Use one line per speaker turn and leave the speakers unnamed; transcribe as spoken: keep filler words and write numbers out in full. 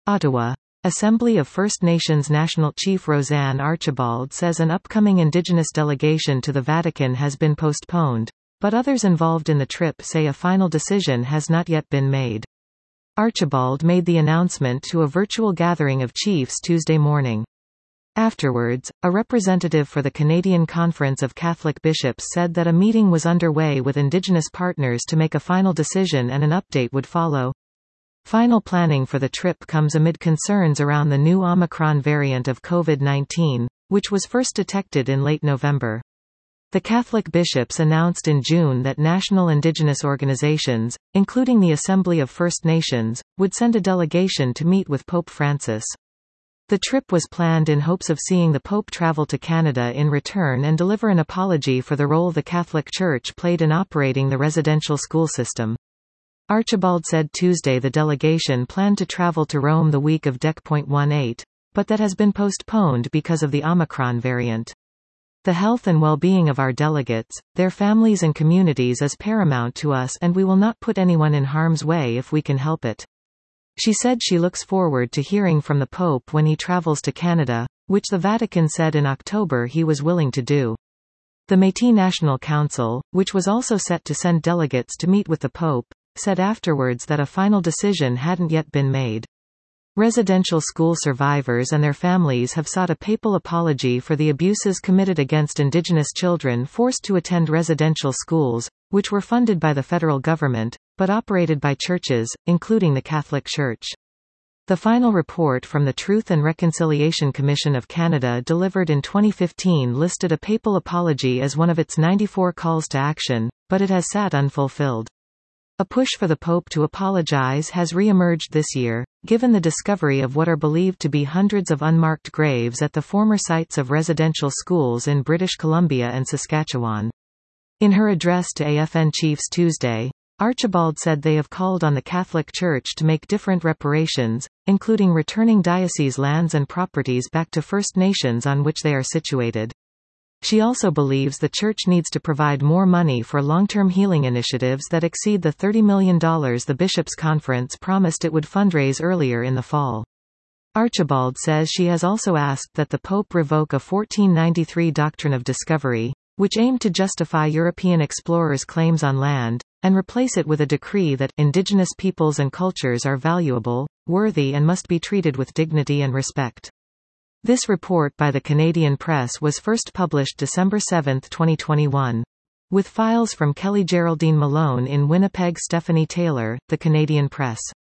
Ottawa. Assembly of First Nations National Chief Roseanne Archibald says an upcoming Indigenous delegation to the Vatican has been postponed, but others involved in the trip say a final decision has not yet been made. Archibald made the announcement to a virtual gathering of chiefs Tuesday morning. Afterwards, a representative for the Canadian Conference of Catholic Bishops said that a meeting was underway with Indigenous partners to make a final decision and an update would follow. Final planning for the trip comes amid concerns around the new Omicron variant of COVID nineteen, which was first detected in late November. The Catholic bishops announced in June that national Indigenous organizations, including the Assembly of First Nations, would send a delegation to meet with Pope Francis. The trip was planned in hopes of seeing the Pope travel to Canada in return and deliver an apology for the role the Catholic Church played in operating the residential school system. Archibald said Tuesday the delegation planned to travel to Rome the week of D E C eighteen, but that has been postponed because of the Omicron variant. The health and well-being of our delegates, their families and communities is paramount to us, and we will not put anyone in harm's way if we can help it. She said she looks forward to hearing from the Pope when he travels to Canada, which the Vatican said in October he was willing to do. The Métis National Council, which was also set to send delegates to meet with the Pope, said afterwards that a final decision hadn't yet been made. Residential school survivors and their families have sought a papal apology for the abuses committed against Indigenous children forced to attend residential schools, which were funded by the federal government, but operated by churches, including the Catholic Church. The final report from the Truth and Reconciliation Commission of Canada delivered in twenty fifteen listed a papal apology as one of its ninety-four calls to action, but it has sat unfulfilled. A push for the Pope to apologize has re-emerged this year, given the discovery of what are believed to be hundreds of unmarked graves at the former sites of residential schools in British Columbia and Saskatchewan. In her address to A F N chiefs Tuesday, Archibald said they have called on the Catholic Church to make different reparations, including returning diocese lands and properties back to First Nations on which they are situated. She also believes the Church needs to provide more money for long-term healing initiatives that exceed the thirty million dollars the Bishops' Conference promised it would fundraise earlier in the fall. Archibald says she has also asked that the Pope revoke a fourteen ninety-three Doctrine of Discovery, which aimed to justify European explorers' claims on land, and replace it with a decree that Indigenous peoples and cultures are valuable, worthy and must be treated with dignity and respect. This report by the Canadian Press was first published December seventh twenty twenty-one. With files from Kelly Geraldine Malone in Winnipeg. Stephanie Taylor, The Canadian Press.